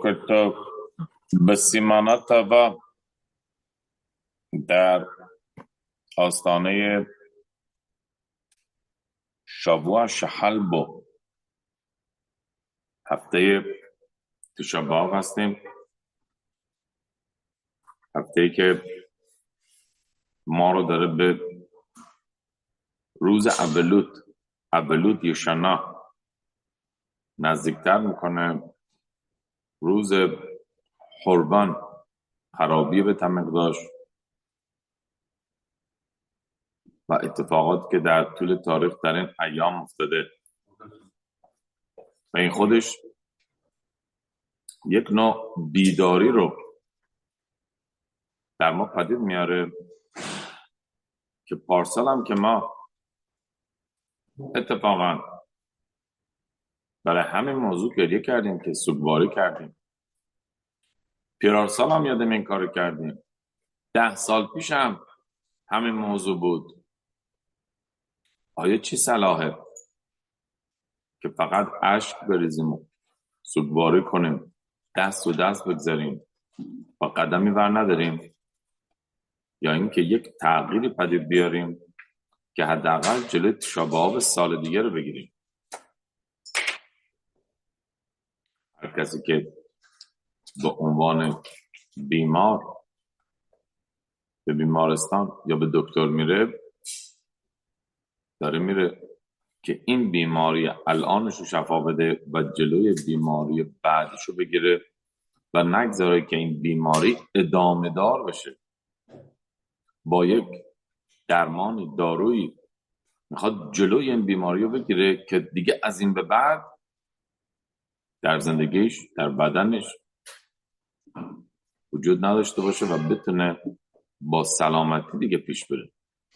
בוקר טוב. בסיمانات و در آستانه شابوع شحلبو هفته تشا بآب هستیم، هفته‌ای که ما رو داره به روز اولوت یشنا نزدیکتر میکنه، روز حربان، خرابی به تمقداش و اتفاقاتی که در طول تاریخ در این ایام افتاده و این خودش یک نوع بیداری رو در ما پدید میاره که پارسال هم که ما اتفاقا برای همین موضوع گریه کردیم که سوگواری کردیم. پیرارسال هم یادم این کار کردیم. 10 سال پیش هم همین موضوع بود. آیا چی صلاحه که فقط اشک بریزیم و سوگواری کنیم، دست و دست بگذاریم و قدمی ور نداریم، یا اینکه یک تغییری پدید بیاریم که حداقل جلوی تشا بآب سال دیگه رو بگیریم؟ هر کسی که به عنوان بیمار به بیمارستان یا به دکتر میره، داره میره که این بیماری الانشو شفا بده و جلوی بیماری بعدشو بگیره و نگذاره که این بیماری ادامه دار بشه. با یک درمانی دارویی میخواد جلوی این بیماری رو بگیره که دیگه از این به بعد در زندگیش، در بدنش وجود نداشته باشه و بتونه با سلامتی دیگه پیش بره.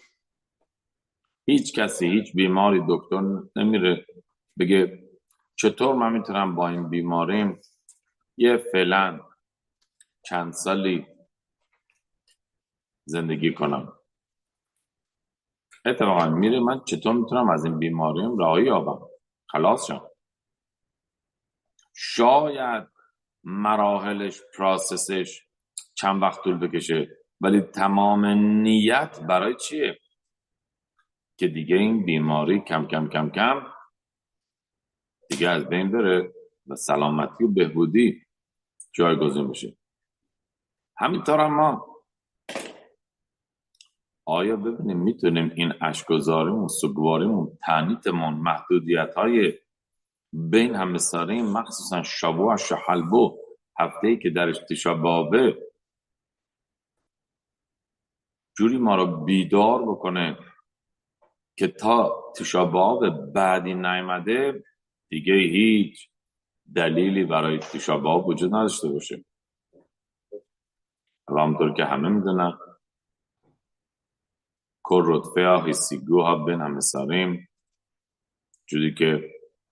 هیچ کسی، هیچ بیماری دکتر نمیره بگه چطور من میتونم با این بیماریم یه فعلا چند سالی زندگی کنم. اتفاقا میره من چطور میتونم از این بیماریم رهایی یابم، خلاص شم. شاید مراحلش، پروسسش چند وقت طول بکشه، ولی تمام نیت برای چیه؟ که دیگه این بیماری کم کم کم کم دیگه از بین بره و سلامتی و بهبودی جایگزین بشه. همینطور هم ما آیا ببینیم میتونیم این اشک‌گذاریمون، سوگواریمون، تعنیتمون، محدودیت‌های بین همساریم، مخصوصا شابوع شحلبو، هفته‌ای که درش تشا بآبه، جوری ما رو بیدار بکنه که تا تشا بآب بعدی نیامده دیگه هیچ دلیلی برای تشا بآب وجود نداشته باشه. و همونطور که همه میدونن کل رتفه ها حسیگو ها بین همساریم، جوری که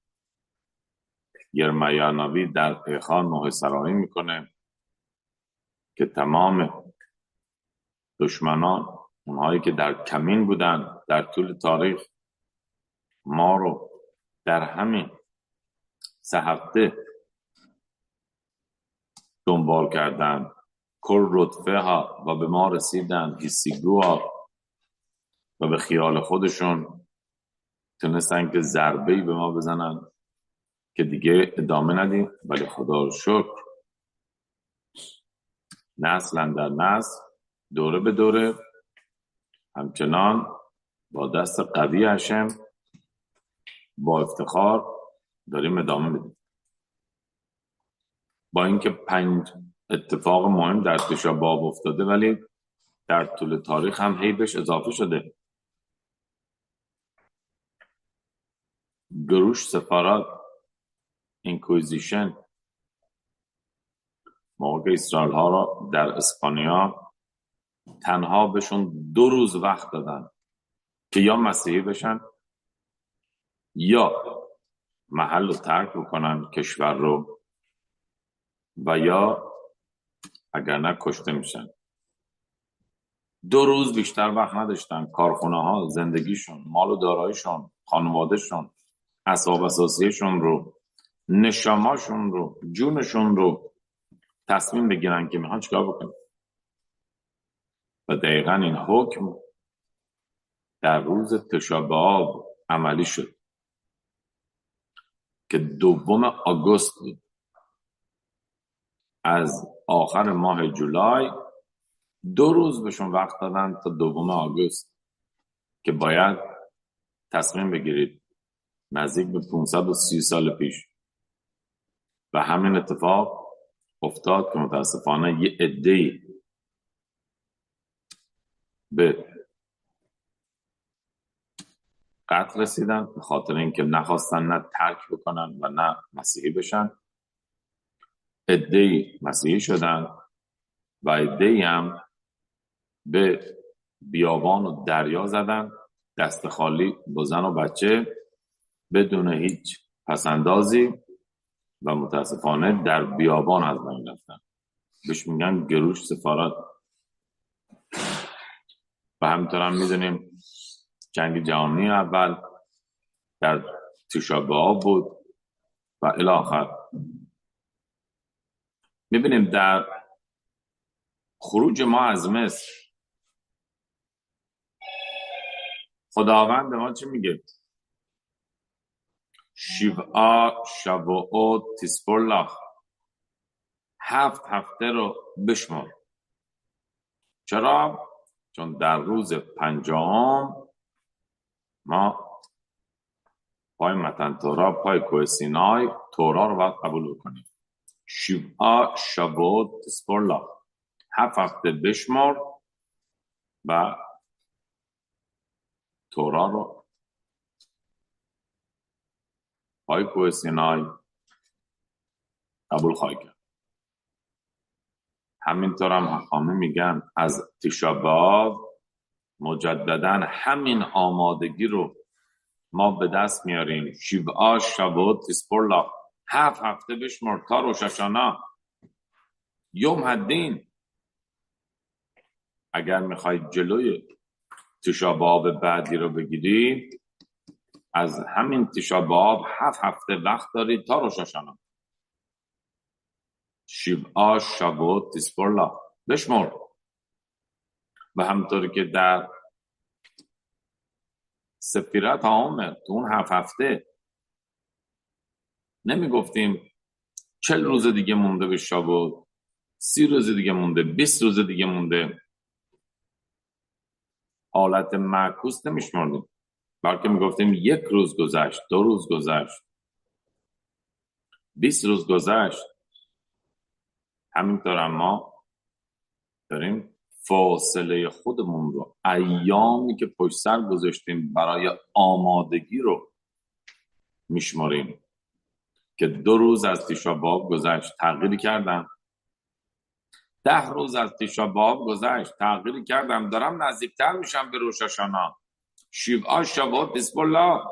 یرمیا نبی در پیخان محسرایی میکنه که تمام دشمنان، اونهایی که در کمین بودن در طول تاریخ، ما رو در همین 3 هفته دنبال کردن، کل رتفه ها و به ما رسیدن، حسیگو ها، و به خیال خودشون تونستن که ضربه‌ای به ما بزنن که دیگه ادامه ندیم. ولی خدا رو شکر نسل در نسل، دوره به دوره، همچنان با دست قوی هشم با افتخار داریم ادامه میدیم. با اینکه 5 اتفاق مهم در تشا بآب افتاده، ولی در طول تاریخ هم هی بهش اضافه شده. گروش سفارات، اینکویزیشن، موقع که اسرائیل ها را در اسپانیا تنها بهشون 2 روز وقت دادن که یا مسیحی بشن یا محل رو ترک بکنن، کشور رو، و یا اگر نه کشته میشن. 2 روز بیشتر وقت نداشتن. کارخونه ها زندگیشون، مال و داراییشون، خانوادهشون، اسباب اساسیشون رو، نشاماشون رو، جونشون رو تصمیم بگیرن که میخوان چیکار بکنن. و دقیقا این حکم در روز تشا به آب عملی شد که 2 آگوست بود. از آخر ماه جولای 2 روز بهشون وقت دادن تا 2 آگوست که باید تصمیم بگیرید، نزدیک به 530 سال پیش. و همین اتفاق افتاد که متاسفانه یه عده‌ای به قتل رسیدن به خاطر اینکه نخواستن نه ترک بکنن و نه مسیحی بشن. عده‌ای مسیحی شدن و عده‌ای هم به بیابان و دریا زدن، دست خالی با زن و بچه، بدون هیچ پسندازی، و متاسفانه در بیابان از بین رفتن. بهش میگن گروش سفارت. و همینطور هم میدونیم جنگ جهانی اول در تشا به آب بود و الی آخر. میبینیم در خروج ما از مصر خداوند به ما چی میگه؟ شیوعا شبوعات تسپرلخ، 7 هفته رو بشمار. چرا؟ چون در روز 50 ما پای متن تورا، پای کوه سینای تورا رو باید قبول بکنیم. شیوعا شبوعات تسپرلخ، 7 هفته بشمار و تورا رو پای کوه سینای قبول خواهی کرد. همینطور هم حکامه میگن از تشا به آب مجددا همین آمادگی رو ما به دست میاریم. شیوعا شبوعات تسپرلخ، 7 هفته بشمار تا روش هاشانا، یوم الدین. اگر میخوای جلوی تشا به آب بعدی رو بگیری، از همین تشا به آب 7 هفته وقت داری تا روش هاشانا. شیوعا شبوعات تسپرلخ بشمار. و همطوری که در سفیرت عامر تو اون 7 هفته نمی گفتیم 40 روز دیگه مونده به شبوت، 30 روز دیگه مونده، 20 روز دیگه مونده. حالت معکوس نمیشمردیم، بلکه میگفتیم 1 روز گذشت، 2 روز گذشت، 20 روز گذشت. همینطور ما داریم فاصله خودمون رو، ایامی که پشت سر گذاشتیم برای آمادگی رو میشماریم که 2 روز از تشا به آب گذشت، تغییری کردم. 10 روز از تشا به آب گذشت، تغییری کردم، دارم نزدیکتر میشم به روش هاشانا. شیوعا شبوعات تسپرلخ.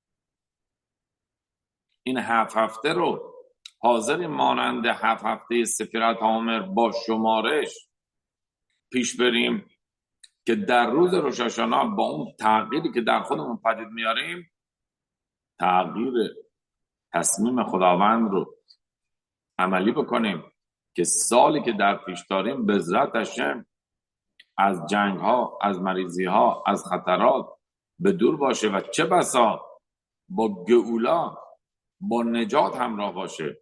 این 7 هفته رو حاضر مانند 7 هفته سفیرت عامر با شمارش پیش بریم که در روز روش هاشانا با اون تغییری که در خودمون پدید میاریم، تغییر تصمیم خداوند رو عملی بکنیم که سالی که در پیش داریم به عزت هشم از جنگ ها، از مریضی ها، از خطرات به دور باشه و چه بسا با گئولا، با نجات همراه باشه.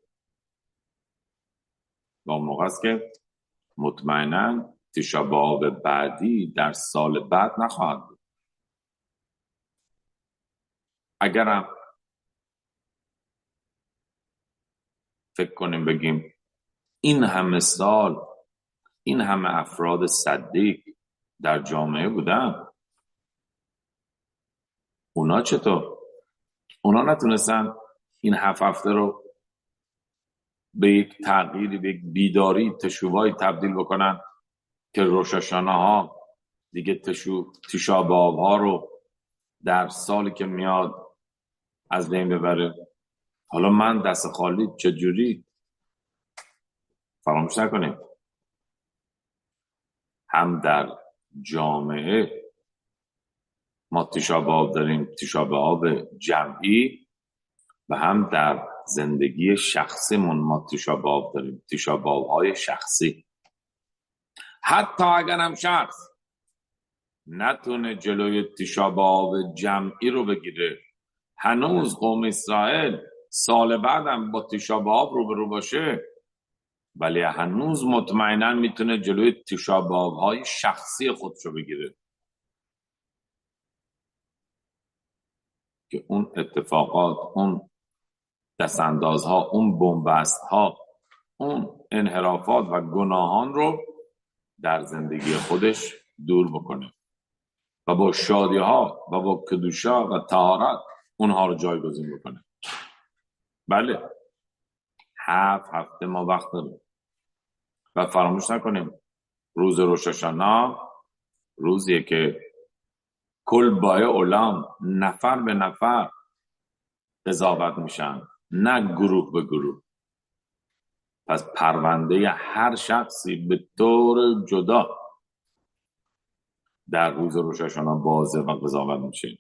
و اون موقع است که مطمئناً تشا به آب بعدی در سال بعد نخواهد بود. اگرم فکر کنیم بگیم این همه سال این همه افراد صدیق در جامعه بودن، اونا چطور؟ اونا نتونستن این 7 هفته رو به یک تغییری، به یک بیداری، تشویقی تبدیل بکنن که روش هاشانا ها دیگه تشا به آب ها رو در سالی که میاد از بین ببره. حالا من دست خالی چجوری؟ فراموش نکنیم هم در جامعه ما تشا به آب داریم، تشا به آب جمعی، و هم در زندگی شخصیمون ما تیشا باب داریم، تیشا باب های شخصی. حتی اگرم شخص نتونه جلوی تیشا باب جمعی رو بگیره، هنوز قوم اسرائیل سال بعدم با تیشا باب روبرو باشه، ولی هنوز مطمئنا میتونه جلوی تیشا باب های شخصی خودش رو بگیره که اون اتفاقات، اون دستاندازها، اون بنبستها، اون انحرافات و گناهان رو در زندگی خودش دور بکنه و با شادی ها و با کدوشا و طهارت اونها رو جایگزین بکنه. بله 7 هفته ما وقت داریم و فراموش نکنیم روز روش هاشانا روزیه که کل بای علام نفر به نفر قضاوت میشن، نه گروه به گروه. پس پرونده هر شخصی به طور جدا در روز روش هاشانا بازه و قضاوت میشه.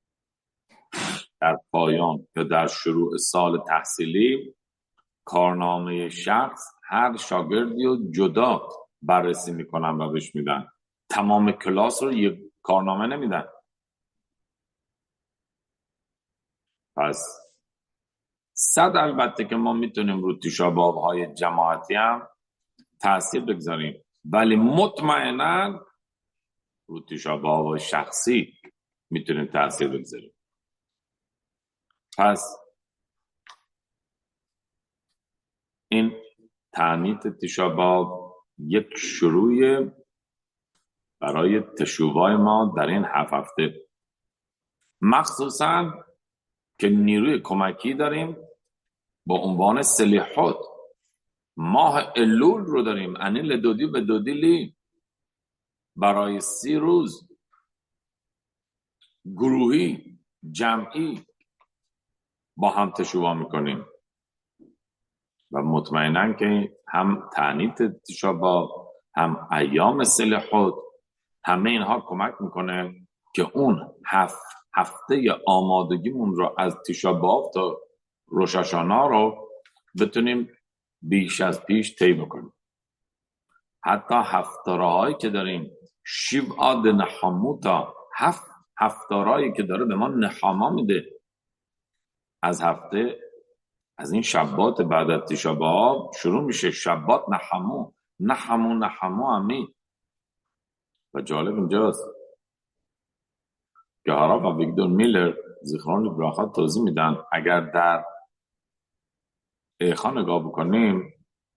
در پایان یا در شروع سال تحصیلی کارنامه شخص هر شاگردی رو جدا بررسی میکنن و بهش میدن. تمام کلاس رو یک کارنامه نمیدن. پس 100 البته که ما میتونیم رو تیشا بابهای جماعتی هم تأثیر بگذاریم، ولی مطمئنا رو تیشا بابهای شخصی میتونیم تأثیر بگذاریم. پس این تعنیت تیشا باب یک شروع برای تشوبای ما در این 7 هفته، مخصوصا که نیروی کمکی داریم با عنوان سلیحات. ماه الول رو داریم، انیل دودی به دودیلی، برای 30 روز گروهی جمعی با هم تشوبا میکنیم و مطمئنن که هم تعنیت تیشا باب، هم ایام سلیحات، همه اینها کمک میکنه که اون 7 هفته آمادگیمون رو از تیشا باب تا روش هاشانا رو بتونیم بیش از پیش طی بکنیم. حتی هفتارهایی که داریم، شیوعاد نحاموتا، 7 هفتارهایی که داره به ما نحاما میده از هفته، از این شبات بعد از تیشا باب شروع میشه. شبات نحامو نحامو نحامو امی. و جالب اینجاست که هارا و ویکتور میلر زیخران براخات توضیح میدن اگر در ایخا نگاه بکنیم،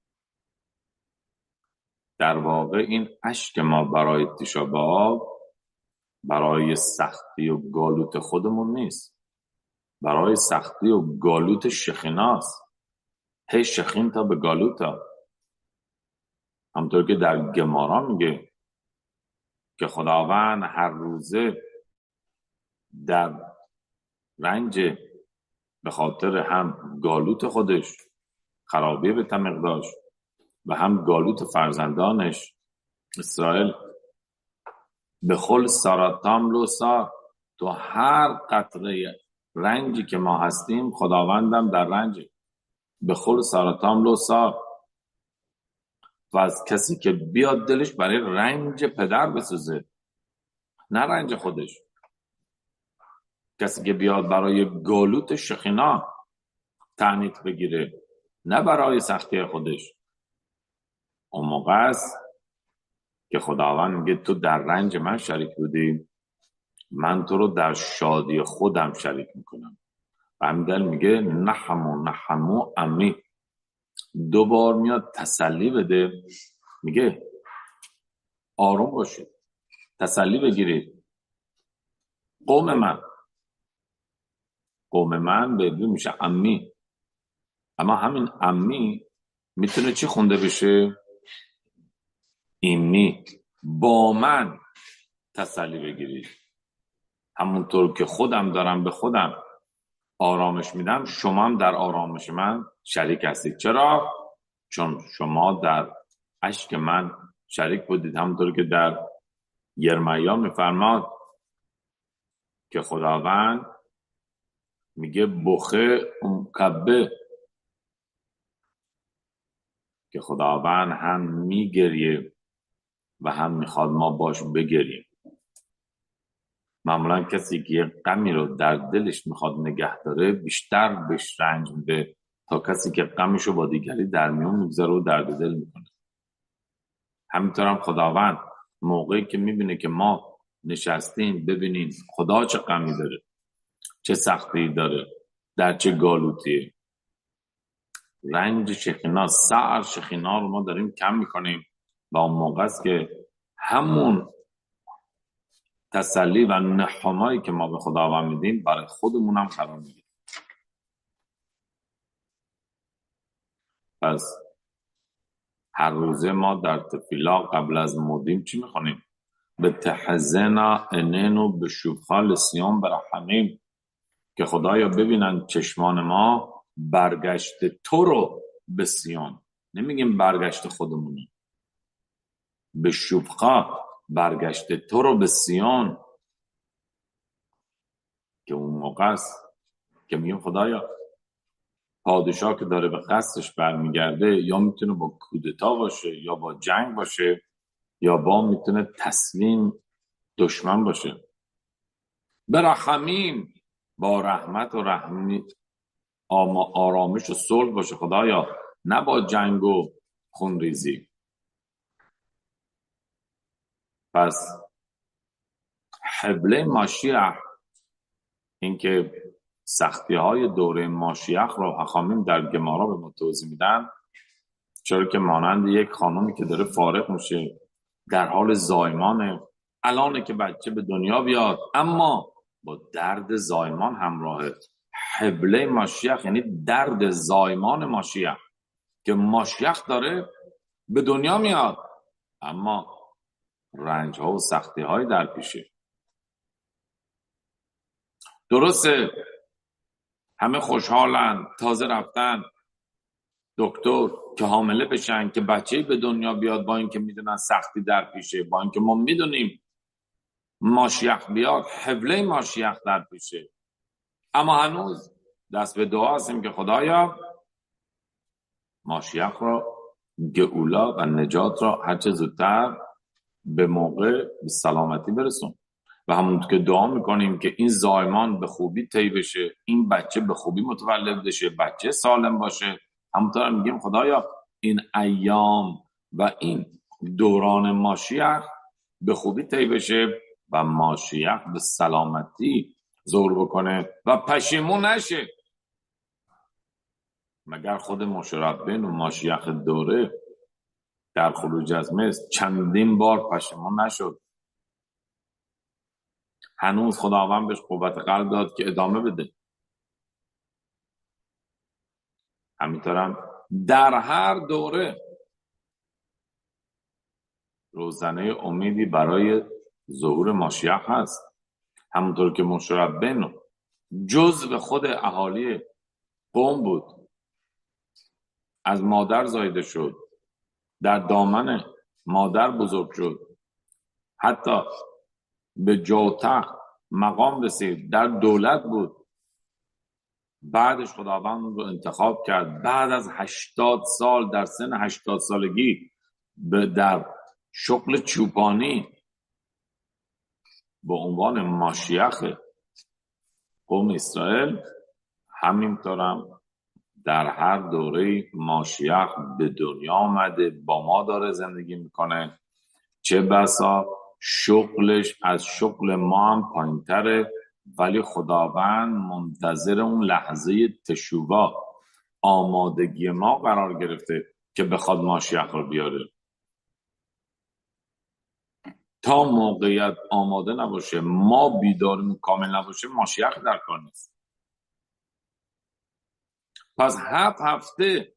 در واقع این اشک ما برای تیشا باب برای سختی و گالوت خودمون نیست، برای سختی و گالوت شخیناست. هی شخین تا به گالوتا، همطور که در گمارا میگه که خداوند هر روزه در رنج به خاطر هم گالوت خودش خرابی به تمق داشت و هم گالوت فرزندانش اسرائیل، به خل ساراتام لو سار، تو هر قطره رنجی که ما هستیم خداوندم در رنج، به خل ساراتام لو سار. و از کسی که بیاد دلش برای رنج پدر بسوزه، نه رنج خودش، کسی که بیاد برای گالوت شخینا تعنیت بگیره، نه برای سختی خودش، اون موقع است که خداوند میگه تو در رنج من شریک بودی، من تو رو در شادی خودم شریک میکنم. و همین میگه نحمو امی. 2 بار میاد تسلی بده، میگه آروم باشید، تسلی بگیرید. قوم من به عبری میشه امی، اما همین امی میتونه چی خونده بشه؟ ایمی، با من تسلی بگیرید. همونطور که خودم دارم به خودم آرامش میدم، شما هم در آرامش من شریک هستید. چرا؟ چون شما در اشک من شریک بودید. همونطور که در یرمیا میفرماد که خداوند میگه بخه کبه که خداوند هم میگریه و هم میخواد ما باش بگریم. معمولا کسی که یه غمی رو در دلش میخواد نگه داره بیشتر بهش رنج میده تا کسی که غمش رو با دیگری در میون میگذاره و درد دل میکنه. همینطور هم خداوند موقعی که میبینه که ما نشستیم ببینیم خدا چه غمی داره، چه سختی داره، در چه گالوتیه، رنج شیخینا، سعر شیخینا رو ما داریم کم میکنیم و اون موقع است که همون تسلی و نحمایی که ما به خداوند میدیم برای خودمون هم قرار میگیریم. پس هر روزه ما در تفیلا قبل از مودیم چی میخونیم؟ به تحزنا انینو به شوفخال سیون برحمیم، که خدایا ببینن چشمان ما برگشت تو رو به سیون. نمیگیم برگشت خودمونی، به شوفخا برگشت تو رو به سیون، که اون موقع است که میگیم خدایا پادشاه که داره به قصدش برمیگرده یا میتونه با کودتا باشه یا با جنگ باشه یا با میتونه تسلیم دشمن باشه. برحمیم، با رحمت و رحمی آرامش و صلح باشه خدایا، نه با جنگ و خونریزی. پس حبله ماشیخ، اینکه سختی های دوره ماشیخ رو حخامیم در گمارا به ما توضیح میدن، چرا که مانند یک خانومی که داره فارغ میشه در حال زایمانه، الانه که بچه به دنیا بیاد اما با درد زایمان همراهه. حبله ماشیخ یعنی درد زایمان ماشیخ، که ماشیخ داره به دنیا میاد اما رنج ها و سختی های در پیشه. درسته همه خوشحالن، تازه رفتن دکتر که حامله بشن که بچه‌ای به دنیا بیاد، با اینکه میدونن سختی در پیشه، با اینکه ما میدونیم ماشیخ بیاد حبله ماشیخ در پیشه، اما هنوز دست به دعا هستیم که خدایا ماشیخ را، گئولا و نجات را هرچه زودتر به موقع به سلامتی برسون. و همونطور که دعا میکنیم که این زایمان به خوبی طی بشه، این بچه به خوبی متولد بشه، بچه سالم باشه، همونطور میگیم خدایا این ایام و این دوران ماشیخ به خوبی طی بشه و ماشیخ به سلامتی ظهور بکنه و پشیمون نشه. مگر خود مشربین و ماشیخ دوره در خروج از مصر چندین بار پشیمون نشد؟ هنوز خداوند بهش قوت قلب داد که ادامه بده. همینطورم در هر دوره روزنه امیدی برای ظهور ماشیخ هست. همونطور که مشربین جزو خود اهالی قوم بود، از مادر زایده شد، در دامن مادر بزرگ شد، حتی به جوتق مقام رسید، در دولت بود. بعدش خداوند رو انتخاب کرد بعد از 80 سال، در سن 80 سالگی در شغل چوپانی به عنوان ماشیخ قوم اسرائیل. همینطورم در هر دوره ماشیخ به دنیا آمده، با ما داره زندگی میکنه، چه بسا شغلش از شغل ما هم پایین‌تره، ولی خداوند منتظر اون لحظه تشوبا، آمادگی ما قرار گرفته که بخواد ماشیخ رو بیاره. تا موقعیت آماده نباشه، ما بیدارمون کامل نباشه، ماشیخ در کار نیست. پس 7 هفته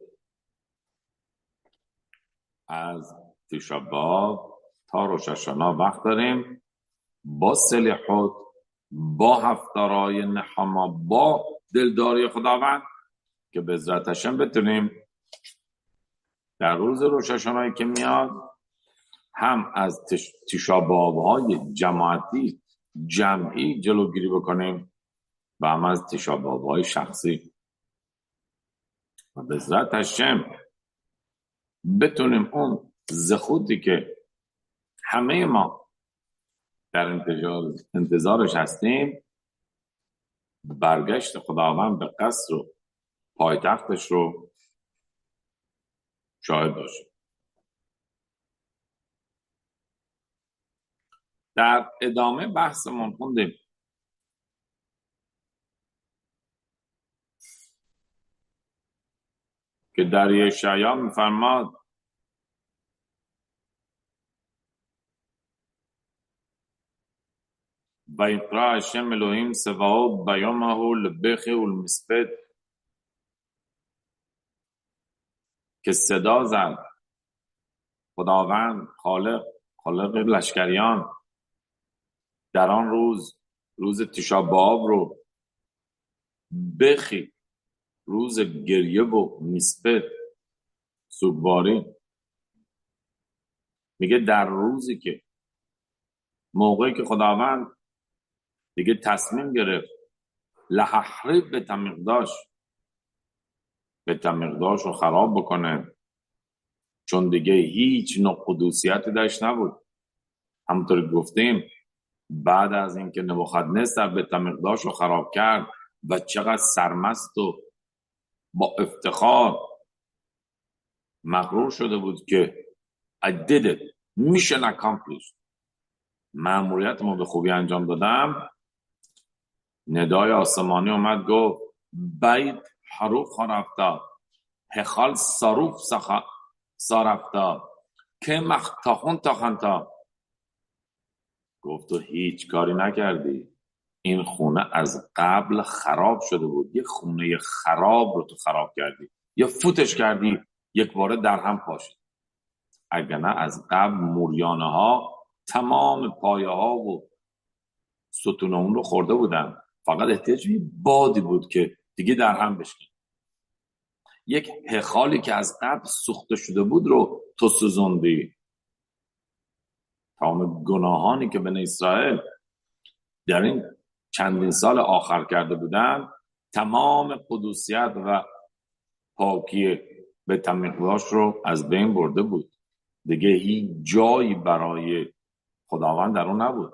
از تیشا باب تا روش هاشانا وقت داریم با سلیحوت، با هفتارای نحما، با دلداری خداوند که به عزت هشم بتونیم در روز روش هاشانایی که میاد هم از تیشا باب‌های جماعتی جمعی جلوگیری بکنیم و هم از تیشا باب‌های شخصی. و به عزت هشم بتونیم اون زخوتی که همه ما در انتظارش هستیم، برگشت خداوند به قصر و پایتختش رو شاهد باشیم. در ادامه بحثمون خوندیم که در یشعیا میفرماد ویقرأ هشم الوهیم سباوت بیامه لبخ المسبت، که صدا زد خداوند خالق لشکریان در آن روز تشا بآب رو، بخی روز گریه و مسبت سوگواری. میگه در روزی که موقعی که خداوند دیگه تصمیم گرفت لححرب به تمقداش رو خراب بکنه، چون دیگه هیچ نوع قدوسیتی داشت نبود. همونطور گفتیم بعد از اینکه نبوخدنصر به تمقداش رو خراب کرد و چقدر سرمست و با افتخار مغرور شده بود که I did it, mission accomplished، مأموریت ما به خوبی انجام دادم، ندای آسمانی اومد گفت بیت حروف خرفتا هخال صاروف سارفتا که مختاخون تاخنتا. گفت تو هیچ کاری نکردی، این خونه از قبل خراب شده بود، یه خونه خراب رو تو خراب کردی یا فوتش کردی یک باره در هم پاشید. اگر نه از قبل موریانه ها تمام پایه ها و ستون اون رو خورده بودن، فقط احتیاج به بادی بود که دیگه در هم بشکن. یک هخالی که از قبل سوخته شده بود رو تو سوزوندی. تمام گناهانی که بنی اسرائیل در این چندین سال آخر کرده بودن، تمام قدوسیت و پاکی به تمقداش رو از بین برده بود. دیگه هیچ جایی برای خداوند در اون نبود.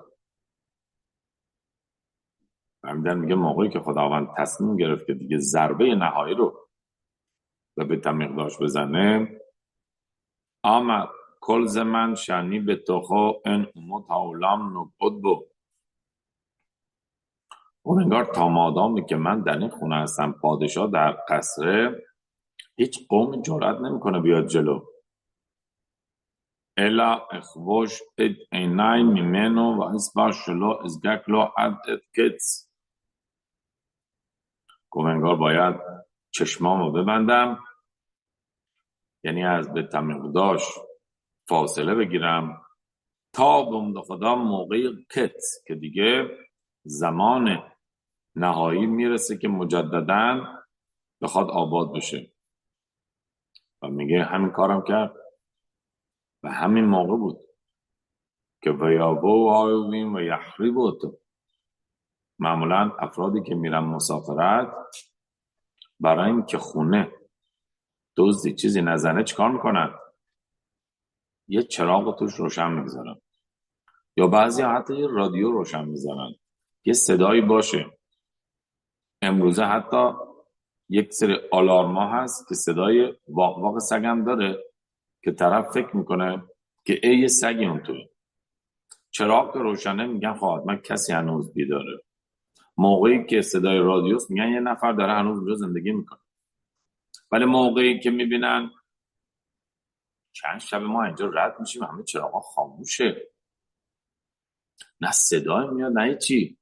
همین میگه موقعی که خداوند تصمیم گرفت که دیگه ضربه نهایی رو به تمقداش بزنه، آمد کل زمن شنی به توخو ان امت اولام نبود بود. و انگار تا مادامی که من در این خونه هستم، پادشاه در قصره، هیچ قوم جرأت نمیکنه بیاد جلو. الا اخوش اد اینای میمنو و اسبا شلو ازگکلو عدد کتس. انگار باید چشمامو ببندم، یعنی از به تمقداش فاصله بگیرم تا بمد خدا موقع کتس که دیگه زمان نهایی میرسه که مجدداً بخواد آباد بشه. و میگه همین کارم کرد و همین موقع بود که ویابو آیوین و یحریبو تو. معمولا افرادی که میرن مسافرت برای این که خونه دزدی چیزی نزنه چیکار میکنن؟ یه چراغ توش روشن میگذارن، یا بعضی حتی یه رادیو روشن میذارن، یه صدایی باشه. امروزه حتی یک سری آلارما هست که صدای واق واق سگم داره که طرف فکر میکنه که یه سگی اون توی چراغ که روشنه، میگن خواهد من کسی هنوز بیداره. موقعی که صدای رادیوست میگن یه نفر داره هنوز اونجا زندگی میکنه. ولی موقعی که میبینن چند شب ما اینجا رد میشیم همه چراغا خاموشه، نه صدای میاد نه چی،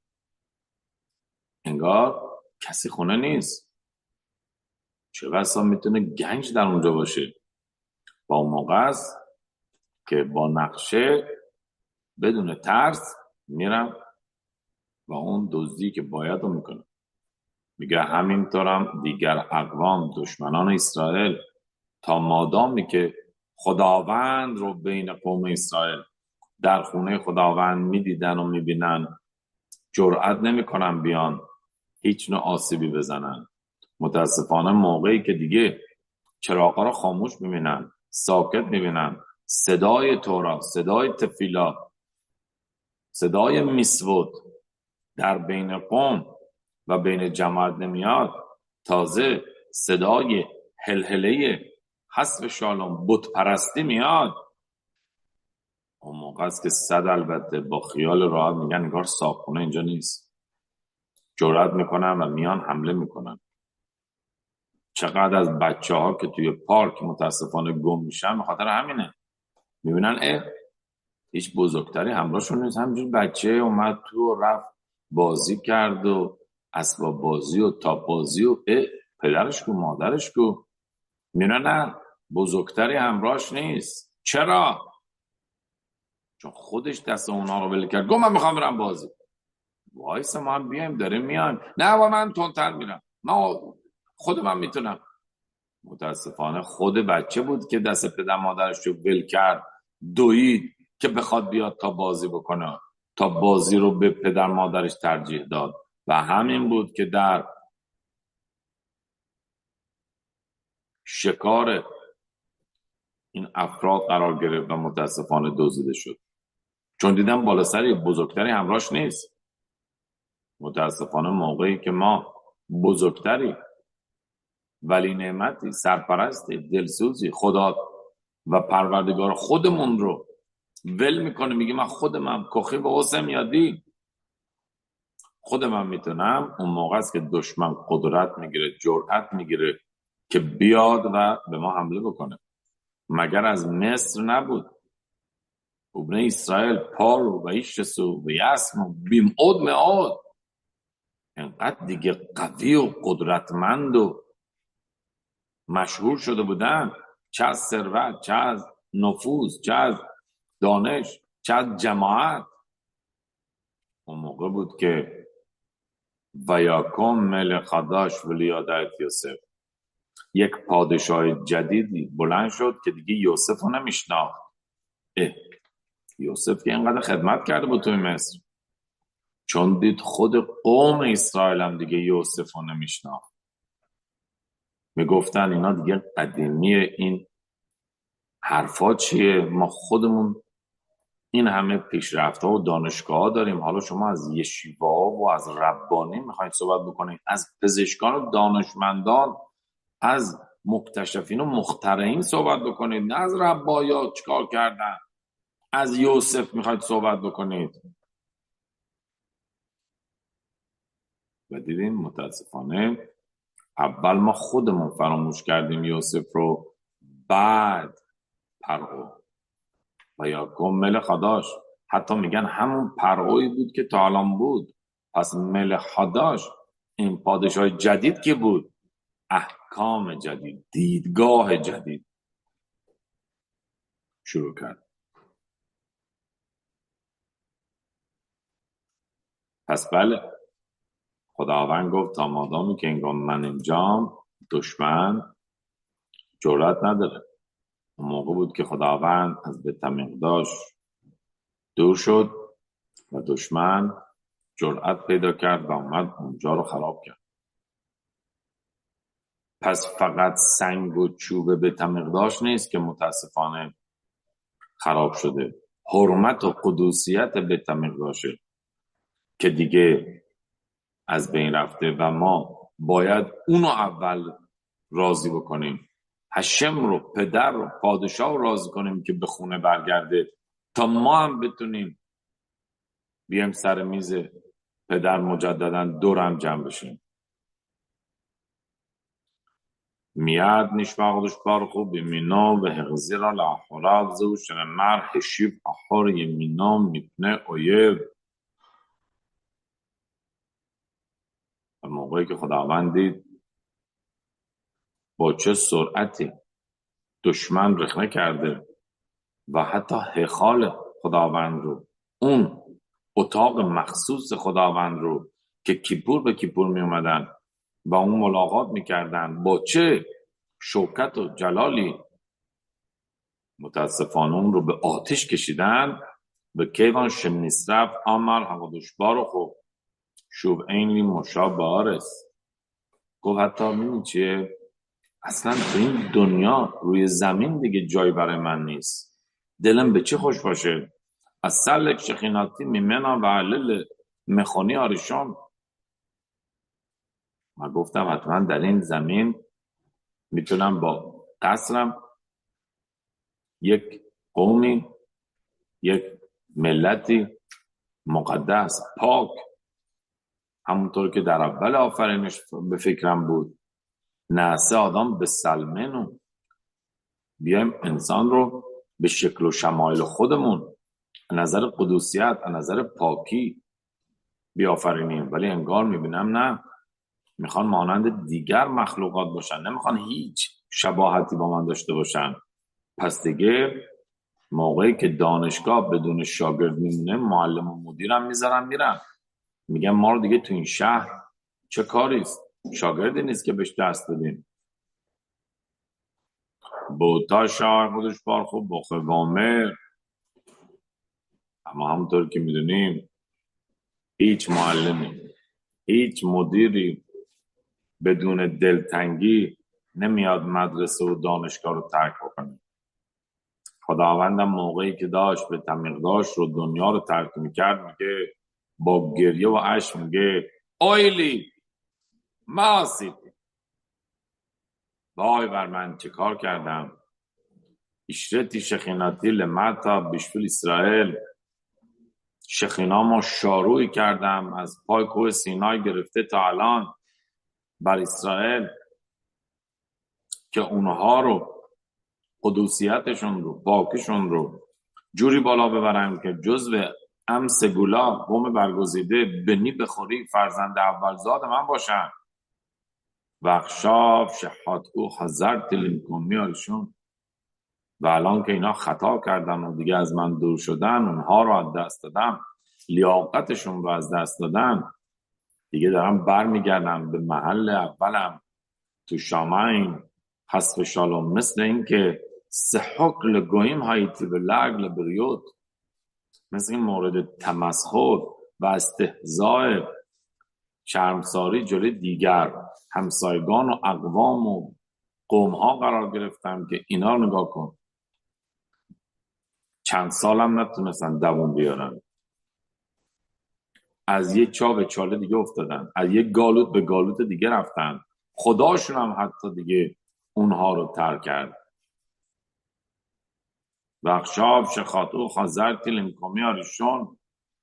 انگار کسی خونه نیست. چه بسا میتونه گنج در اونجا باشه. با اون موقع است که با نقشه بدون ترس میرم و اون دزدی که باید رو میکنه. میگه همینطورم دیگر اقوام دشمنان اسرائیل تا مادامی که خداوند رو بین قوم اسرائیل در خونه خداوند میدیدن و میبینن، جرأت نمیکنن بیان هیچ نوع آسیبی بزنن. متاسفانه موقعی که دیگه چراغا رو خاموش میبینن، ساکت میبینن، صدای تورات، صدای تفیلا، صدای میسود در بین قوم و بین جماعت نمیاد، تازه صدای هلهله حسب شالوم بت پرستی میاد، اون موقع است که صد البته با خیال راحت میگن انگار صاحبخونه اینجا نیست، جرأت میکنن و میان حمله میکنن. چقدر از بچه ها که توی پارک متاسفانه گم میشن به خاطر همینه، میبینن هیچ بزرگتری همراهشون نیست، همینجور بچه اومد تو و رفت بازی کرد و اسباب بازی و تاپ بازی و پدرش کو مادرش کو، نه بزرگتری همراهش نیست. چرا؟ چون خودش دست اونا رو ول کرد، گفت من میخوام برم بازی. وایسا ما هم بیایم، داریم میایم، نه و من تندتر میرم، خود من میتونم. متاسفانه خود بچه بود که دست پدر مادرش رو ول کرد، دوید که بخواد بیاد تا بازی بکنه، تا بازی رو به پدر مادرش ترجیح داد و همین بود که در شکار این افراد قرار گرفت و متاسفانه دزدیده شد، چون دیدم بالا سر بزرگتری همراهش نیست. متاسفانه موقعی که ما بزرگتری، ولی نعمتی، سرپرستی، دلسوزی، خدا و پروردگار خودمون رو ول میکنه، میگه من خودمم کخی به حسم یادی خودمم میتونم، اون موقع است که دشمن قدرت میگیره، جرأت میگیره که بیاد و به ما حمله بکنه. مگر از مصر نبود ابن اسرائیل پارو و ایشسو و یسم و بیمعود معود، اینقدر دیگه قوی و قدرتمند و مشهور شده بودن، چه از ثروت، چه از نفوذ، چه از دانش، چه از جماعت. اون موقع بود که ویاکم ملک خداش ولیادت یوسف، یک پادشاه جدیدی بلند شد که دیگه یوسف رو نمیشناخت. یوسف که اینقدر خدمت کرده بود توی مصر، چون دید خود قوم اسرائیل هم دیگه یوسف رو نمیشناخت، میگفتن اینا دیگه قدیمیه، این حرفا چیه، ما خودمون این همه پیشرفته و دانشگاه ها داریم، حالا شما از یشیوا و از ربانی میخواید صحبت بکنید، از پزشکان و دانشمندان، از مکتشفین و مخترعین صحبت بکنید، نه از ربایا چیکار کردن، از یوسف میخواید صحبت بکنید. و دیدیم متاسفانه اول ما خودمون فراموش کردیم یوسف رو، بعد پرعو و یا ملک خداش، حتی میگن همون پرعوی بود که تا الان بود. پس ملک خداش این پادشاه جدید که بود، احکام جدید، دیدگاه جدید شروع کرد. پس بله، خداوند گفت تا مادامی که انگار من اینجام دشمن جرأت نداره. اون موقع بود که خداوند از بیت المقدس دور شد و دشمن جرأت پیدا کرد و اومد اونجا رو خراب کرد. پس فقط سنگ و چوب بیت المقدس نیست که متاسفانه خراب شده، حرمت و قدوسیت بیت المقدس که دیگه از بین رفته و ما باید اونو اول راضی بکنیم، هشم رو، پدر رو، پادشاه رو راضی کنیم که به خونه برگرده، تا ما هم بتونیم بیایم سر میز پدر مجددا دورم جمع بشیم. מיד נשפך הקדוש ברוך הוא בימינו והחזירה לאחוריו, זהו שנאמר השיב אחור ימינו מפני אויב. موقعی که خداوند دید با چه سرعتی دشمن رخنه کرده و حتی هیکل خداوند رو، اون اتاق مخصوص خداوند رو که کیپور به کیپور می اومدن و اون ملاقات میکردن، با چه شوکت و جلالی متاسفانه اون رو به آتش کشیدن. به کیوان شنیسرف آمر هقدوش بارخو شوب اینلی مشاب بارس. گفت حتی میدونی چیه، اصلا تو این دنیا روی زمین دیگه جای برای من نیست. دلم به چه خوش باشه از سلک شخیناتی میمنا و علل مخونی آریشان. من گفتم حتما در این زمین میتونم با قصرم یک قومی، یک ملتی مقدس پاک، همونطور که در اول آفرینش به فکرم بود، نعسه آدم به سلمنو، بیایم انسان رو به شکل و شمایل خودمون از نظر قدوسیت، از نظر پاکی بیافرینیم. ولی انگار میبینم نه، میخوان مانند دیگر مخلوقات باشن، نمیخوان هیچ شباهتی با من داشته باشن. پس دیگه موقعی که دانشگاه بدون شاگرد میمونه، معلم و مدیرم میذارن میرن، میگن ما رو دیگه تو این شهر چه کاریست، شاگردی نیست که بهش دست بدیم. بوتا شاه خودش بار خوب بخه وامر. اما همونطور که میدونیم هیچ معلمی، هیچ مدیری بدون دلتنگی نمیاد مدرسه و دانشگاه رو ترک بکنه. خداوندم موقعی که داشت به تمیقداش رو دنیا رو ترک میکرد، میگه با گریه و اشک میگه اویلی ماسید، وای بر من چه کار کردم. اشرتی شخیناتی لمتا بشفل اسرائیل، شخینامو شاروی کردم از پای کوه سینای گرفته تا الان بر اسرائیل، که اونها رو قدوسیتشون رو، پاکشون رو جوری بالا ببرن که جزو امس گولا قوم برگزیده بنی بخوری فرزند اولزاد من باشن. وخشاف شحات او حذر تلیم میارشون. و الان که اینا خطا کردن و دیگه از من دور شدن، اونها رو از دست دادم، لیاقتشون رو از دست دادن، دیگه دارم برمیگردم به محل اولم تو شامین حسب شالوم. مثل این که سحق لگویم هایتی به لگل بریوت، مثل این مورد تمسخر و استهزاء شرمساری جلوی دیگر همسایگان و اقوام و قوم ها قرار گرفتم که اینا رو نگاه کن، چند سالم نتونستن دوون بیارن، از یک چا به چاله دیگه افتادن، از یک گالوت به گالوت دیگه رفتن، خداشون هم حتی دیگه اونها رو ترک کرد. وخشاب شخاطو خازرتی لمکامی آریشون،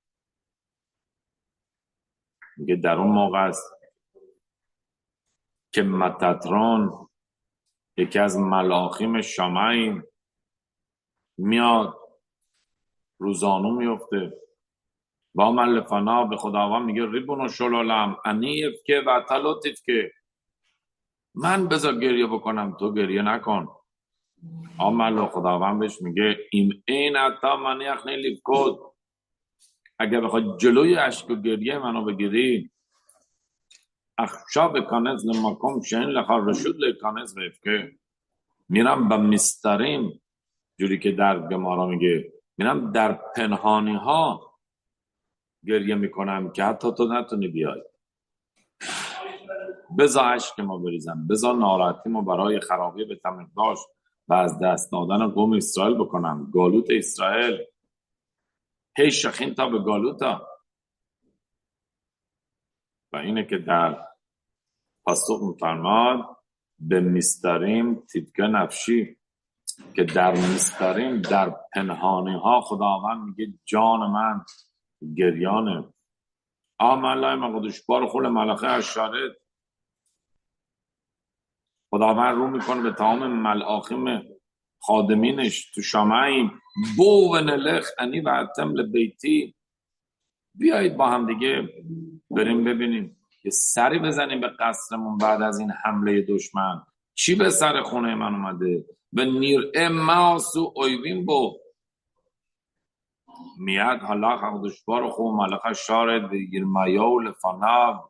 میگه در اون موقع است که متترون یکی از ملاخیم شامعین میاد روزانو میفته و من لفنا به خداوند میگه ریبون و شلالم انی افکه و تلوتیف که من بذار گریه بکنم تو گریه نکن. آمالو خداوند بهش میگه این اتا منی اخنی لیفکود، اگر بخواد جلوی عشق و گریه منو بگیری، اخشا بکانز لماکم شین لخار رشود لکانز بفکه، میرم به مسترین، جوری که در گمارا میگه میرم در پنهانی ها گریه میکنم که حتی تو نتونی بیای. بذار عشق ما بریزم، بذار ناراحتی ما برای خرابی به تمقداش و از دست دادن قوم اسرائیل بکنم، گالوت اسرائیل، هی شخین تا به گالوتا. و اینه که در پاسخ میفرماد به مستریم تیدکه نفشی، که در مستریم در پنهانی ها خداوند میگه جان من گریانه. آمالای مقدش بار خول ملخه اشارت، خداوند رو میکنه به تمام ملاخیم خادمینش تو شامعین، بو و نلخ انی و اتم لبیتی، بیایید با هم دیگه بریم ببینیم یه سری بزنیم به قصرمون بعد از این حمله دشمن، چی به سر خونه من اومده. به نیر ماسو اویوین بو میاد حالا هم دشبار خو ملخه شارد بگیر مایو لفناو.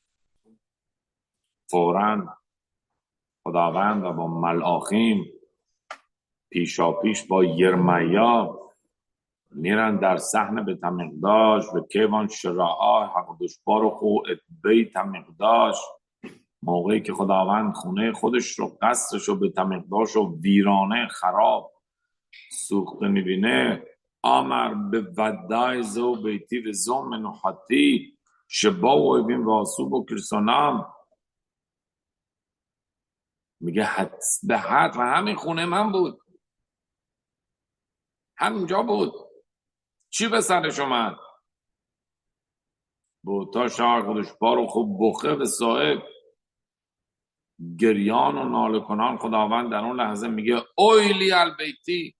فوراً خداوند و با ملاخیم پیشا پیش با یرمیا میرن در صحن به تمقداش و کیوان شراعه حق دشبار خو اتبی تمقداش. موقعی که خداوند خونه خودش رو، قصرش رو به تمقداش و ویرانه خراب سوخته میبینه، آمر به ودای زو بیتی و زوم نحاتی شبا و اویبین واسوب و کرسانام، میگه به حد و همین خونه من بود، همینجا بود، چی به سرش اومد؟ بوتا شهر خودش بارو خوب بخه به صاحب گریان و ناله کنان. خداوند در اون لحظه میگه اویلی البیتی،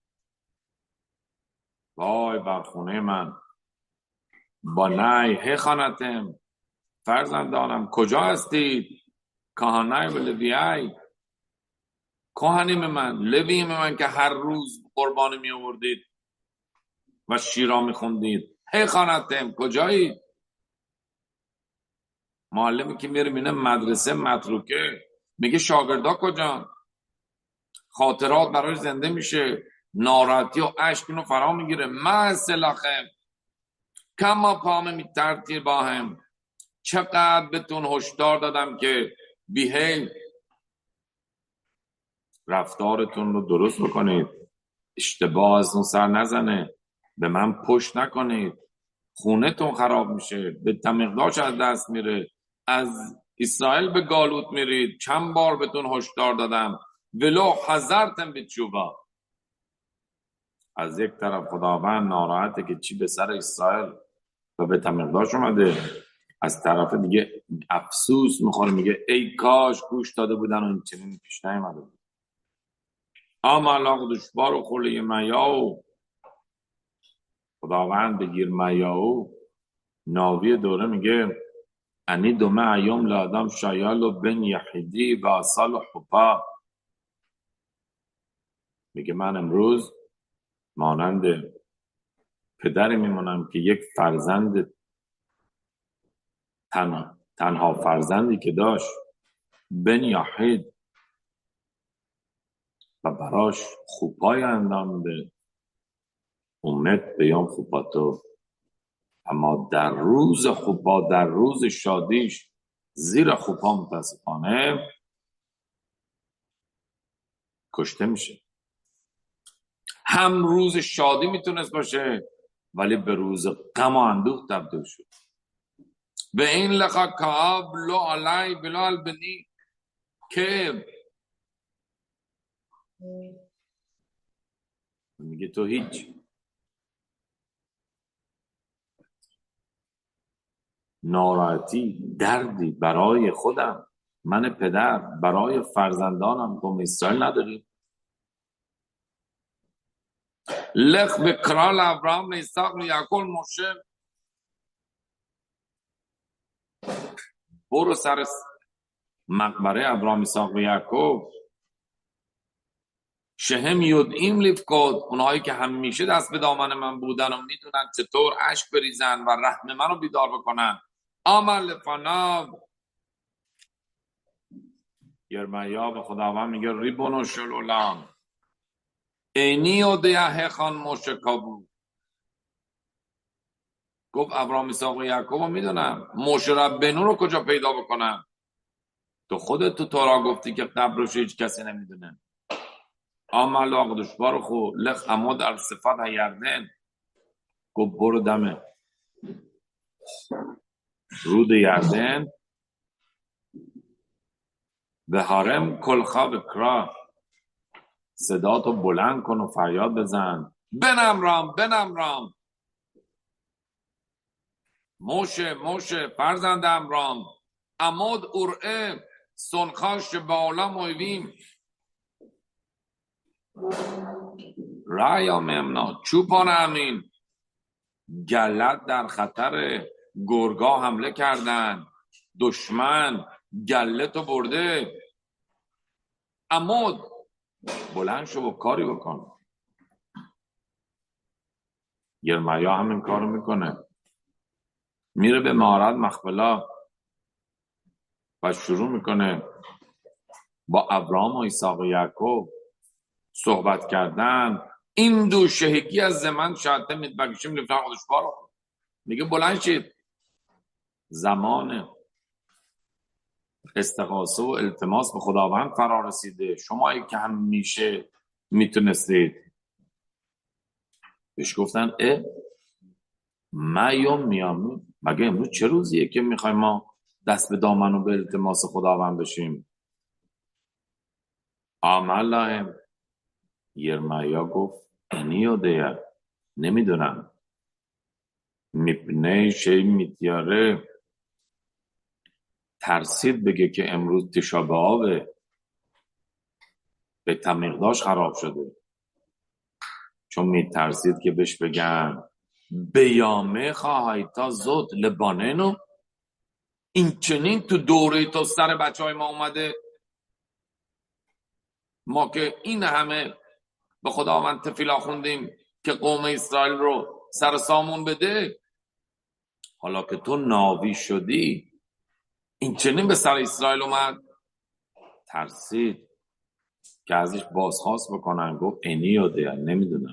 وای بر خونه من، با نی هخانتم، فرزندانم کجا هستید؟ کهانای و لویای، کهانیم من، لویم من که هر روز قربانی می آوردید و شیرا می خوندید، هخانتم کجایید؟ معلمی که میره مینه مدرسه متروکه، میگه شاگردا کجان؟ خاطرات براش زنده میشه، ناراحتی و عشق اینو فرا میگیره. ما سلاخم کما پامه میترتی با هم، چقدر بهتون هشدار دادم که بیهی رفتارتون رو درست بکنید، اشتباه از اون سر نزنه، به من پشت نکنید، خونه تون خراب میشه، به تمقداش از دست میره، از اسرائیل به گالوت میرید، چند بار بهتون هشدار دادم، ولو حذرتم بچوبا. از یک طرف خداوند ناراحته که چی به سر اسرائیل و به تمقداش اومده، از طرف دیگه افسوس میخوره، میگه ای کاش گوش داده بودن و این چنین پیش نیامده بود. اما علاق دشبار و خلی میاو، خداوند بگیر میاو ناوی دوره میگه انی دومه ایام لادم شایال و بن یحیدی و اصال و حپا، میگه من امروز مانند پدری میمونم که یک فرزند تنها فرزندی که داشت، بن یحید، و براش خوپای اندام ده اومد بیام خوپاتو، اما در روز خوپا، در روز شادیش زیر خوپا متاسفانه کشته میشه. هم روز شادی میتونست باشه ولی به روز غم و اندوه تبدیل شد. به این لقا کعب لو علی بلال بنی که میگه تو هیچ ناراحتی دردی برای خودم، من پدر، برای فرزندانم قوم اسرائیل نداری؟ لخ به کرال ابراهام ایساق و یعقوب موشه، برو سر مقبره ابراهام ایساق و یعقوب، شهم یدعیم لیفکود، اونهایی که همیشه دست به دامن من بودن و میدونن چطور اشک بریزن و رحم منو بیدار بکنن. عمل فناب یرمیا به خداوند میگه ریبون و شلولام اینی و دیه خان موشکابو، گفت ابراهام ایساق و یعقوب میدونم، موشه ربنو رو کجا پیدا بکنم؟ تو خودت تو تورا گفتی که قبرش هیچ کسی نمیدونه. عمل آقدش بارو خو لخ اما در صفت هیردن، گفت برو دمه رود یردن به هارم کلخا بکرا، صداتو بلند کن و فریاد بزن، بنم رام موشه فرزند امرام، اماد ارعه سنخاش بالا مویویم، رایا ممنا چوپان امین، گلت در خطر، گرگا حمله کردن، دشمن گلتو برده، اماد بلند شو و کاری بکن. یرمیا همین کارو میکنه، میره به مارد مخبلا و شروع میکنه با ابراهام و ایساق و یعقوب صحبت کردن. این دو شهگی از زمان شاعته میتبکشیم لفتان خودش بارو، میگه بلند شید، زمان استغاثه و التماس به خداوند فرا رسیده، شمایی که همیشه میتونستید. بهش گفتن ما یوم میامون، مگه امروز چه روزیه که میخوایم ما دست به دامن و به التماس خداوند بشیم؟ آمالهم یرمیا گفت اینیو دیر، نمیدونم. میپنه شی میتیاره، ترسید بگه که امروز تشا بآبه، به تمیقداش خراب شده، چون میترسید که بهش بگن بیامه خواهی تا زود لباننو، این چنین تو دوره تا سر بچه های ما اومده، ما که این همه به خداوند تفیلا خوندیم که قوم اسرائیل رو سر سامون بده، حالا که تو ناوی شدی این چنین به سر اسرائیل اومد. ترسید که ازش بازخواست بکنن، گفت اینی یاده، نمیدونم.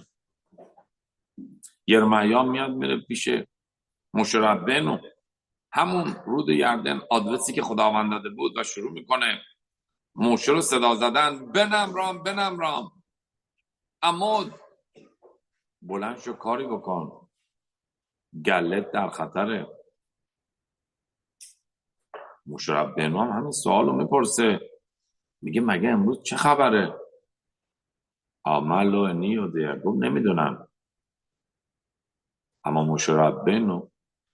یرمیا میاد میره پیش موشه ربینو، همون رود یردن، آدرسی که خداوند داده بود، و شروع میکنه موشه رو صدا زدن، بنمرام عمود، بلند شو کاری بکن، گلت در خطره. موشه ربینو هم همین سوالو میپرسه، میگه مگه امروز چه خبره؟ عملو نیوده، گفت نمیدونم. اما موشه ربینو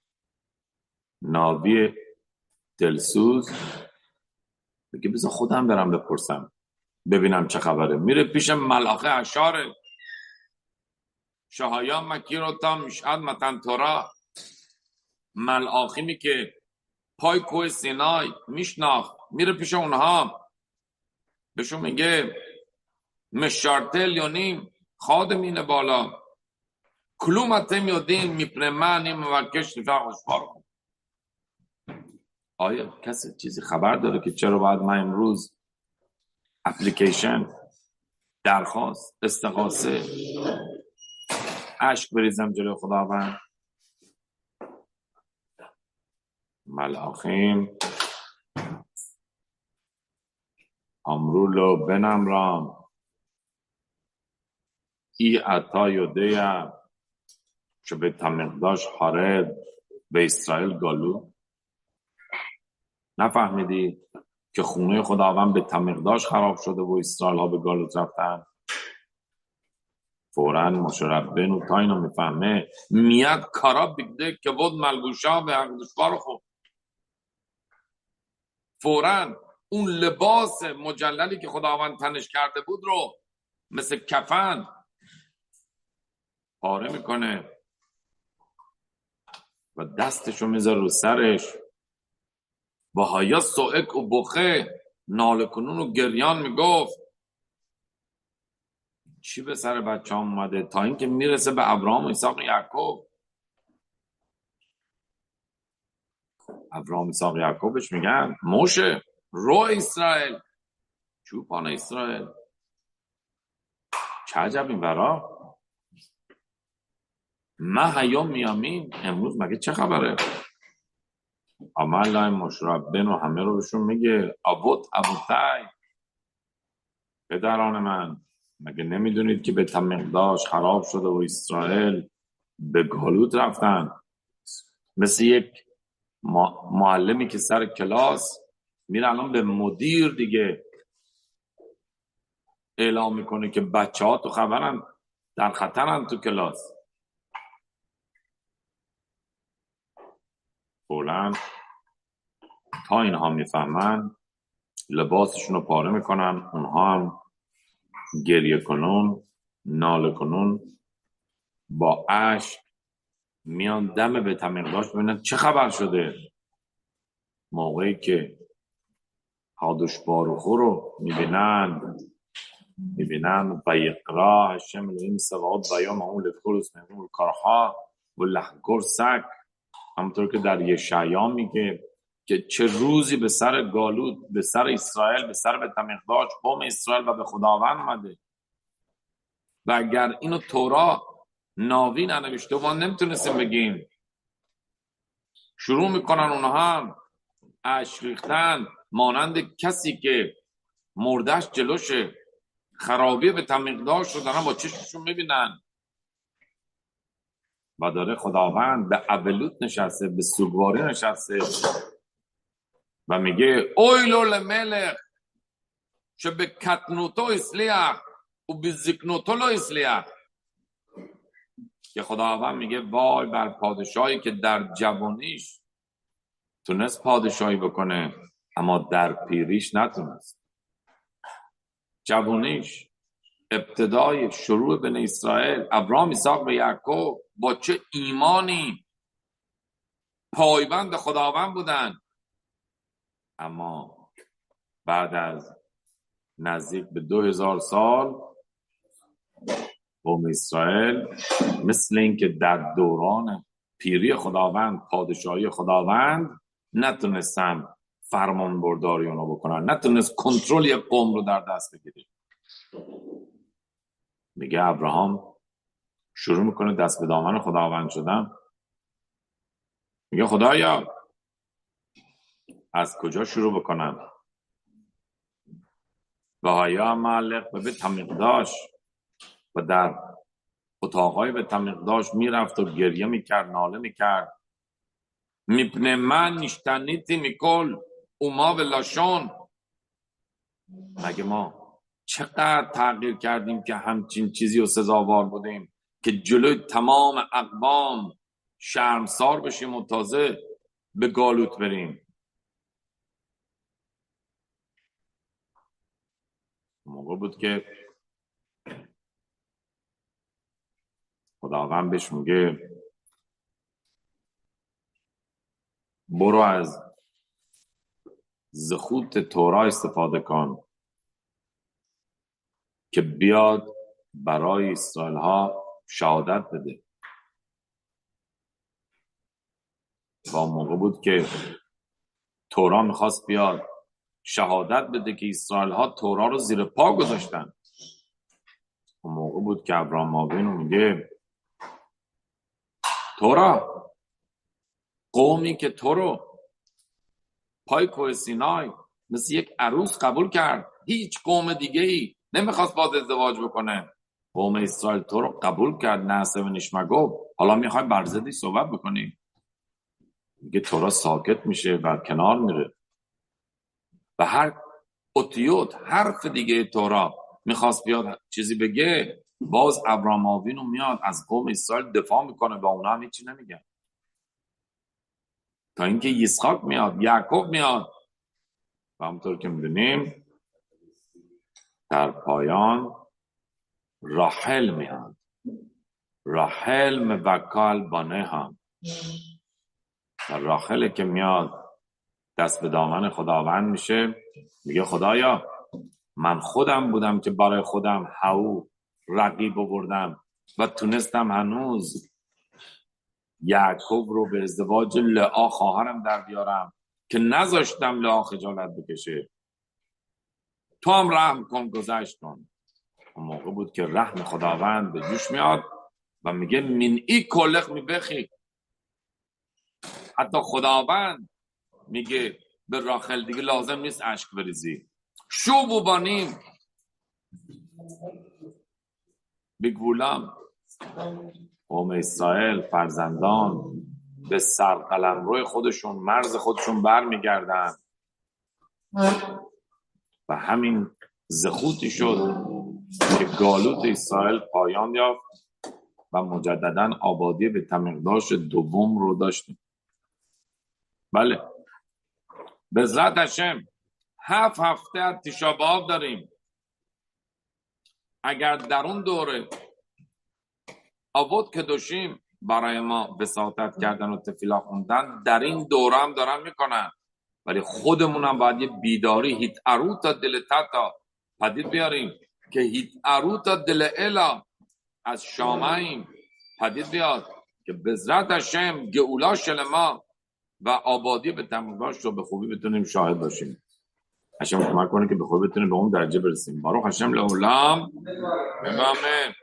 ناوی دلسوز میگه بذار خودم برم بپرسم ببینم چه خبره. میره پیش ملاخه اشاره شهایا مکی رو تا میشهد متن تورا، ملاخیمی که پای کوه سینای میشناخت، میره پیش اونها بهشون میگه مشارتل یونیم خادمین بالا کلومتم یودین میپرمنی موکش نفع خوشبار. آیا کسی چیزی خبر داره که چرا باید من امروز اپلیکیشن، درخواست، استغاثه، اشک بریزم جلوی خداوند؟ ملاخیم امرولو بنمرام ای عطا یودیا که به تمقداش حارد به اسرائیل گالو. نفهمیدی که خونه خداوند به تمقداش خراب شده و اسرائیل ها به گالوت رفتن؟ فوراً مشربن و تا اینو میفهمه میاد کارا بگده که بود ملبوشا به حقدشبار خوب. فوراً اون لباس مجللی که خداوند تنش کرده بود رو مثل کفن پاره میکنه و دستشو میذاره رو سرش و هایا سوئک و بخه، ناله کنون و گریان میگفت چی به سر بچه هم اومده، تا اینکه میرسه به ابراهام و اسحاق و یعقوب. ابراهام اسحاق یعقوبش میگن موشه رو اسرائیل، چوپان اسرائیل، چه عجب این برا ما هیام میامین، امروز مگه چه خبره؟ اما الله مشربن و همه رو بهشون میگه ابوتای، پدران من، مگه نمیدونید که به تمقداش خراب شده و اسرائیل به گالوت رفتن؟ مثل یک معلمی که سر کلاس میره الان به مدیر دیگه اعلام میکنه که بچه ها تو خبرن، در خطرن تو کلاس. فولاً تا اینها میفهمن لباسشون رو پاره میکنن، اونها هم گریه کنون، ناله کنون، با اشک میان دم به تمقداش ببینن چه خبر شده. موقعی که حادش باروخو رو میبینن و یقرا هشم الهیم سواد بیام اون لفکر اسمه کارها و لحکر سک، همونطور که در یشعیا میگه که چه روزی به سر گالوت، به سر اسرائیل، به سر به تمقداش قوم اسرائیل و به خداوند اومده. و اگر اینو تورا ناوی ننوشته ما نمیتونستیم بگیم. شروع میکنن اونها هم اشک ریختن، مانند کسی که مردش جلوشه، خرابی به تمیقداش رو دارن با چشمشون میبینن و داره خداوند به اولوت نشسته، به سوگواری نشسته و میگه اویلو لملک چه به کتنوتو اسلیح و به زکنوتو لو اسلیح. که خداوند میگه وای بر پادشاهی که در جوانیش تونست پادشاهی بکنه اما در پیریش نتونست. جوانیش، ابتدای شروع بنی اسرائیل، ابراهیم، اسحاق و یعقوب با چه ایمانی پایبند خداوند بودن، اما بعد از نزدیک به 2000 سال قوم اسرائیل مثل این که در دوران پیری خداوند، پادشاهی خداوند، نتونستن فرمان برداری اونو بکنن، نتونست کنترل یک قوم رو در دست بگیره. میگه ابراهام شروع میکنه دست به دامن خداوند شدن، میگه خدایا از کجا شروع بکنم؟ و هایا معلق به بیت همیقداش، و در اتاقای بیت همیقداش میرفت و گریه میکرد، ناله میکرد. میپنه من نشتنیتی میکل اوما و لاشون. مگه ما چقدر تغییر کردیم که همچین چیزی رو سزاوار بودیم که جلوی تمام اقوام شرمسار بشیم و تازه به گالوت بریم. موقع بود که خداوند بهش میگه برو از زخوت تورا استفاده کن که بیاد برای اسرائیل ها شهادت بده. و موقع بود که تورا میخواست بیاد شهادت بده که اسرائیل ها تورا رو زیر پا گذاشتن. و موقع بود که ابراهیم آوین میگه تورا، قومی که تو رو پای کوه سینای مثل یک عروس قبول کرد، هیچ قوم دیگه ای نمیخواست باز ازدواج بکنه، قوم اسرائیل تو رو قبول کرد، نعسه و نشمگو، حالا میخوای برزدی صحبت بکنی؟ میگه تورا ساکت میشه و کنار میره و هر اوتیوت حرف دیگه تورا میخواست بیاد چیزی بگه، باز ابراهیم آوینو میاد از قوم اسرائیل دفاع میکنه و اونا هم هیچی نمیگن تا اینکه اسحاق میاد، یعقوب میاد و همونطور که میدونیم در پایان راحل میاد. راحل موکل بانه هم و راحل که میاد دست به دامن خداوند میشه، میگه خدایا من خودم بودم که برای خودم هو رقیب آوردم و تونستم هنوز یعقوب رو به ازدواج لعا خواهرم در بیارم که نذاشتم لعا خجالت بکشه. تو هم رحم کن، گذشت کن. اون موقع بود که رحم خداوند به جوش میاد و میگه من ای کلخ میبخی. حتی خداوند میگه به راخل دیگه لازم نیست اشک بریزی، شو بوبانیم بگولم. قوم اسرائیل فرزندان به سرقلمرو خودشون، مرز خودشون بر میگردن و همین زخوتی شد که گالوت اسرائیل پایان یافت و مجددا آبادی به تمیقداش دوم رو داشتیم. بله، به ذات هشم 7 هفته از تشا بآب داریم. اگر در اون دوره آبود که دوشیم برای ما وساطت کردن و تفیلا خوندن، در این دوره هم دارن میکنن، ولی خودمون هم باید یه بیداری هیت اروتا دل تاتا پدید بیاریم که هیت اروتا دل الا از شامعیم پدید بیاد که به ذات هشم گئولا شلما و آبادی به تمیقداش رو به خوبی بتونیم شاهد باشیم. هشم کمک کنه که به خوبی بتونیم به اون درجه برسیم. بارو هشم لعولم. آمین.